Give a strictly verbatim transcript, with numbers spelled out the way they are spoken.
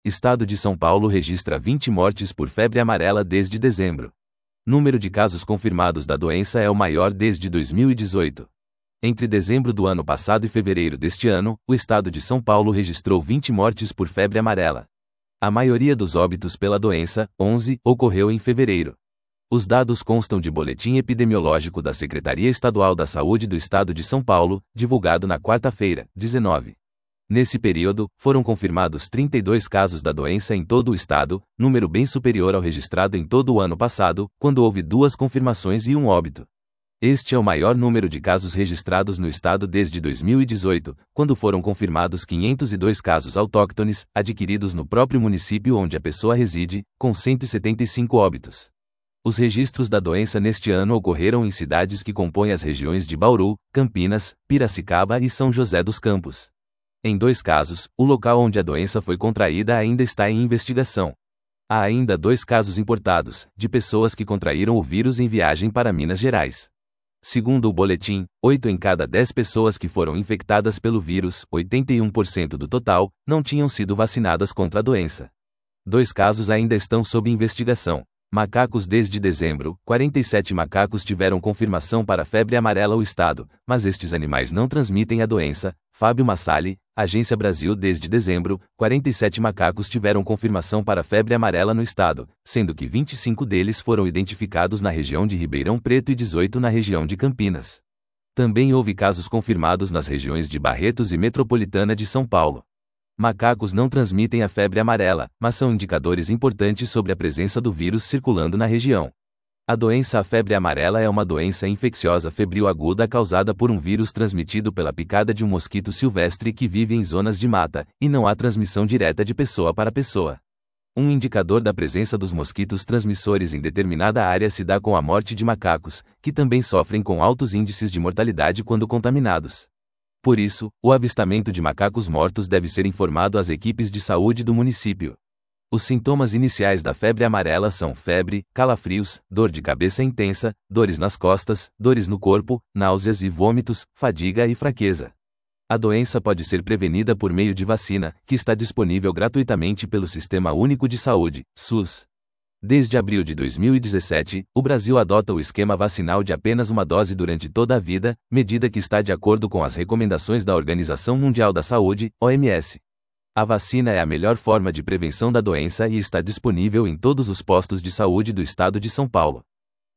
Estado de São Paulo registra vinte mortes por febre amarela desde dezembro. Número de casos confirmados da doença é o maior desde dois mil e dezoito. Entre dezembro do ano passado e fevereiro deste ano, o estado de São Paulo registrou vinte mortes por febre amarela. A maioria dos óbitos pela doença, onze, ocorreu em fevereiro. Os dados constam de boletim epidemiológico da Secretaria Estadual da Saúde do Estado de São Paulo, divulgado na quarta-feira, dezenove. Nesse período, foram confirmados trinta e dois casos da doença em todo o estado, número bem superior ao registrado em todo o ano passado, quando houve duas confirmações e um óbito. Este é o maior número de casos registrados no estado desde dois mil e dezoito, quando foram confirmados quinhentos e dois casos autóctones, adquiridos no próprio município onde a pessoa reside, com cento e setenta e cinco óbitos. Os registros da doença neste ano ocorreram em cidades que compõem as regiões de Bauru, Campinas, Piracicaba e São José dos Campos. Em dois casos, o local onde a doença foi contraída ainda está em investigação. Há ainda dois casos importados, de pessoas que contraíram o vírus em viagem para Minas Gerais. Segundo o boletim, oito em cada dez pessoas que foram infectadas pelo vírus, oitenta e um por cento do total, não tinham sido vacinadas contra a doença. Dois casos ainda estão sob investigação. Macacos desde dezembro, quarenta e sete macacos tiveram confirmação para febre amarela no estado, mas estes animais não transmitem a doença. Fábio Massali, Agência Brasil. Desde dezembro, quarenta e sete macacos tiveram confirmação para febre amarela no estado, sendo que vinte e cinco deles foram identificados na região de Ribeirão Preto e dezoito na região de Campinas. Também houve casos confirmados nas regiões de Barretos e Metropolitana de São Paulo. Macacos não transmitem a febre amarela, mas são indicadores importantes sobre a presença do vírus circulando na região. A doença a febre amarela é uma doença infecciosa febril aguda causada por um vírus transmitido pela picada de um mosquito silvestre que vive em zonas de mata, e não há transmissão direta de pessoa para pessoa. Um indicador da presença dos mosquitos transmissores em determinada área se dá com a morte de macacos, que também sofrem com altos índices de mortalidade quando contaminados. Por isso, o avistamento de macacos mortos deve ser informado às equipes de saúde do município. Os sintomas iniciais da febre amarela são febre, calafrios, dor de cabeça intensa, dores nas costas, dores no corpo, náuseas e vômitos, fadiga e fraqueza. A doença pode ser prevenida por meio de vacina, que está disponível gratuitamente pelo Sistema Único de Saúde, SUS. Desde abril de dois mil e dezessete, o Brasil adota o esquema vacinal de apenas uma dose durante toda a vida, medida que está de acordo com as recomendações da Organização Mundial da Saúde, O M S. A vacina é a melhor forma de prevenção da doença e está disponível em todos os postos de saúde do estado de São Paulo.